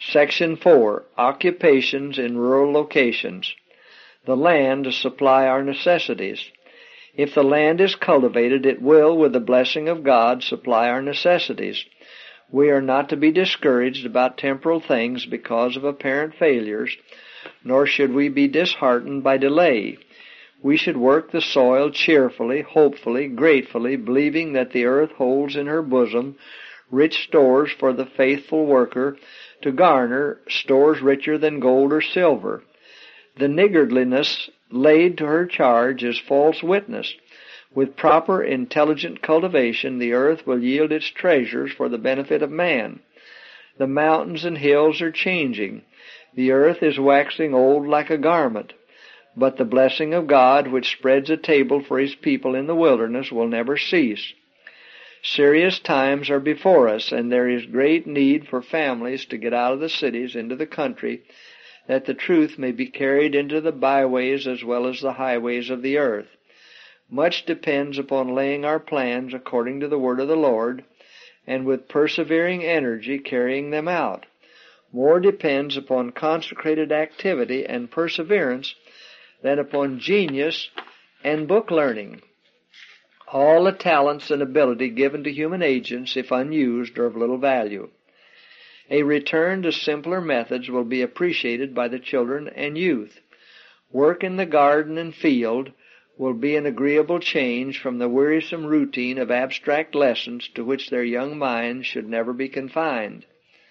Section 4. Occupations in rural locations. The land to supply our necessities. If the land is cultivated, it will, with the blessing of God, supply our necessities. We are not to be discouraged about temporal things because of apparent failures, nor should we be disheartened by delay. We should work the soil cheerfully, hopefully, gratefully, believing that the earth holds in her bosom rich stores for the faithful worker to garner, stores richer than gold or silver. The niggardliness laid to her charge is false witness. With proper, intelligent cultivation, the earth will yield its treasures for the benefit of man. The mountains and hills are changing. The earth is waxing old like a garment. But the blessing of God, which spreads a table for His people in the wilderness, will never cease. Serious times are before us, and there is great need for families to get out of the cities into the country, that the truth may be carried into the byways as well as the highways of the earth. Much depends upon laying our plans according to the word of the Lord, and with persevering energy carrying them out. More depends upon consecrated activity and perseverance than upon genius and book learning. All the talents and ability given to human agents, if unused, are of little value. A return to simpler methods will be appreciated by the children and youth. Work in the garden and field will be an agreeable change from the wearisome routine of abstract lessons to which their young minds should never be confined.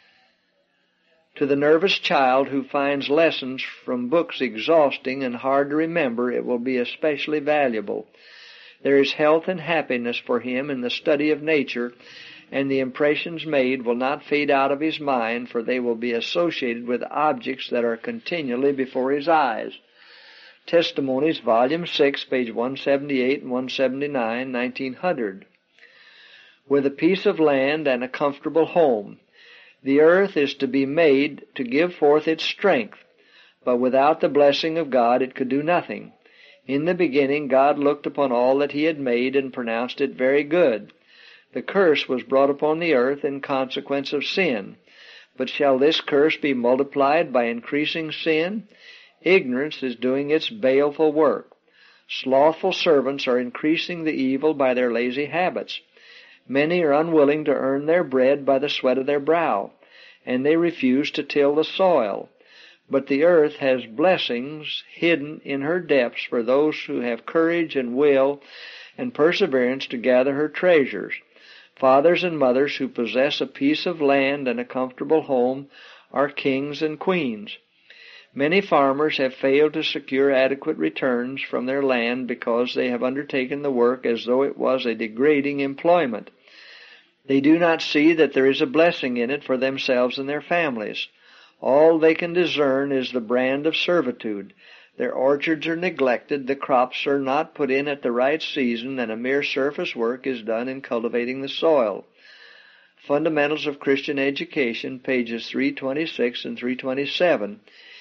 To the nervous child who finds lessons from books exhausting and hard to remember, it will be especially valuable. There is health and happiness for him in the study of nature, and the impressions made will not fade out of his mind, for they will be associated with objects that are continually before his eyes. Testimonies, Volume 6, page 178 and 179, 1900. With a piece of land and a comfortable home. The earth is to be made to give forth its strength, but without the blessing of God it could do nothing. In the beginning God looked upon all that He had made and pronounced it very good. The curse was brought upon the earth in consequence of sin. But shall this curse be multiplied by increasing sin? Ignorance is doing its baleful work. Slothful servants are increasing the evil by their lazy habits. Many are unwilling to earn their bread by the sweat of their brow, and they refuse to till the soil. But the earth has blessings hidden in her depths for those who have courage and will and perseverance to gather her treasures. Fathers and mothers who possess a piece of land and a comfortable home are kings and queens. Many farmers have failed to secure adequate returns from their land because they have undertaken the work as though it was a degrading employment. They do not see that there is a blessing in it for themselves and their families. All they can discern is the brand of servitude. Their orchards are neglected, the crops are not put in at the right season, and a mere surface work is done in cultivating the soil. Fundamentals of Christian Education, pages 326 and 327,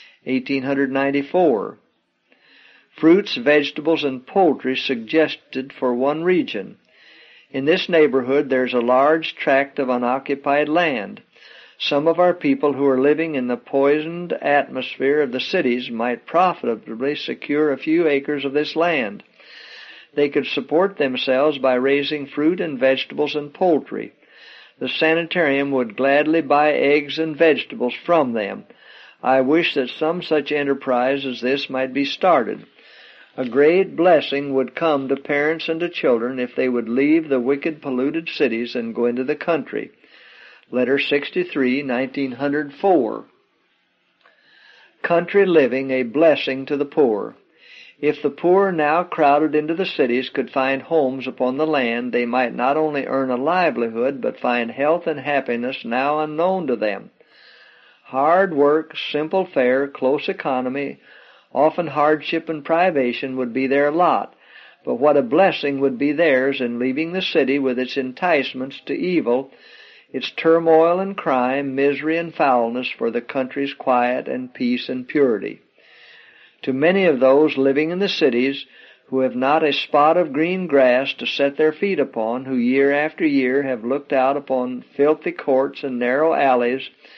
1894. Fruits, vegetables, and poultry suggested for one region. In this neighborhood there is a large tract of unoccupied land. Some of our people who are living in the poisoned atmosphere of the cities might profitably secure a few acres of this land. They could support themselves by raising fruit and vegetables and poultry. The sanitarium would gladly buy eggs and vegetables from them. I wish that some such enterprise as this might be started. A great blessing would come to parents and to children if they would leave the wicked, polluted cities and go into the country. Letter 63, 1904. Country living a blessing to the poor. If the poor now crowded into the cities could find homes upon the land, they might not only earn a livelihood, but find health and happiness now unknown to them. Hard work, simple fare, close economy, often hardship and privation would be their lot, but what a blessing would be theirs in leaving the city with its enticements to evil, its turmoil and crime, misery and foulness, for the country's quiet and peace and purity. To many of those living in the cities who have not a spot of green grass to set their feet upon, who year after year have looked out upon filthy courts and narrow alleys,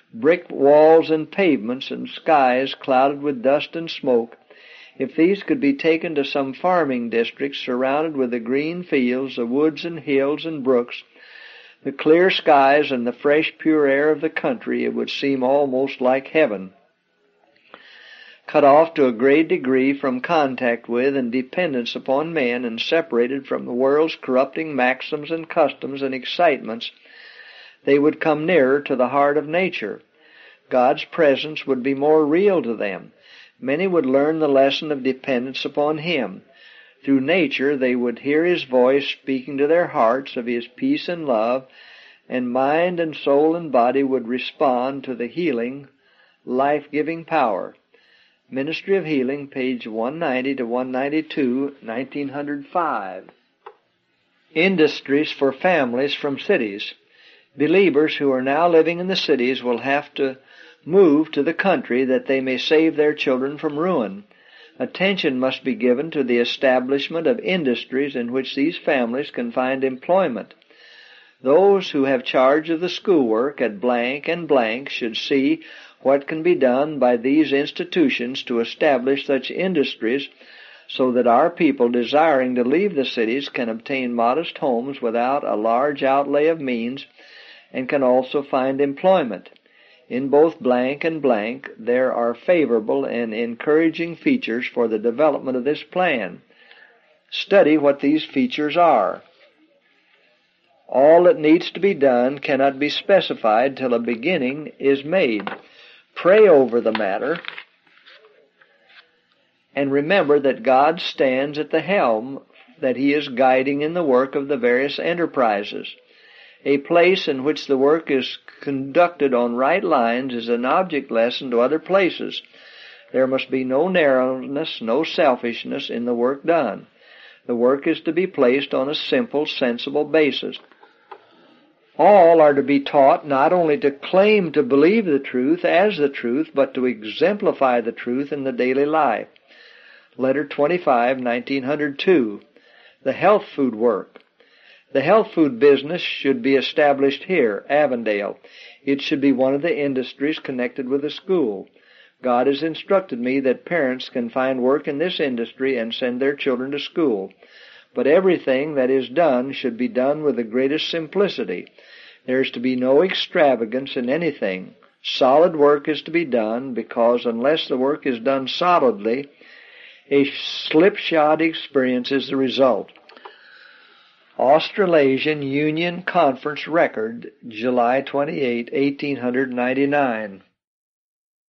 brick walls and pavements, and skies clouded with dust and smoke, if these could be taken to some farming districts surrounded with the green fields, the woods and hills and brooks, the clear skies and the fresh, pure air of the country, it would seem almost like heaven. Cut off to a great degree from contact with and dependence upon men, and separated from the world's corrupting maxims and customs and excitements, they would come nearer to the heart of nature. God's presence would be more real to them. Many would learn the lesson of dependence upon Him. Through nature they would hear His voice speaking to their hearts of His peace and love, and mind and soul and body would respond to the healing, life-giving power. Ministry of Healing, page 190 to 192, 1905. Industries for families from cities. Believers who are now living in the cities will have to move to the country that they may save their children from ruin. Attention must be given to the establishment of industries in which these families can find employment. Those who have charge of the schoolwork at blank and blank should see what can be done by these institutions to establish such industries so that our people desiring to leave the cities can obtain modest homes without a large outlay of means, and can also find employment. In both blank and blank, there are favorable and encouraging features for the development of this plan. Study what these features are. All that needs to be done cannot be specified till a beginning is made. Pray over the matter, and remember that God stands at the helm, that He is guiding in the work of the various enterprises. A place in which the work is conducted on right lines is an object lesson to other places. There must be no narrowness, no selfishness in the work done. The work is to be placed on a simple, sensible basis. All are to be taught not only to claim to believe the truth as the truth, but to exemplify the truth in the daily life. Letter 25, 1902. The health food work. The health food business should be established here, Avondale. It should be one of the industries connected with the school. God has instructed me that parents can find work in this industry and send their children to school. But everything that is done should be done with the greatest simplicity. There is to be no extravagance in anything. Solid work is to be done, because unless the work is done solidly, a slipshod experience is the result. Australasian Union Conference Record, July 28, 1899.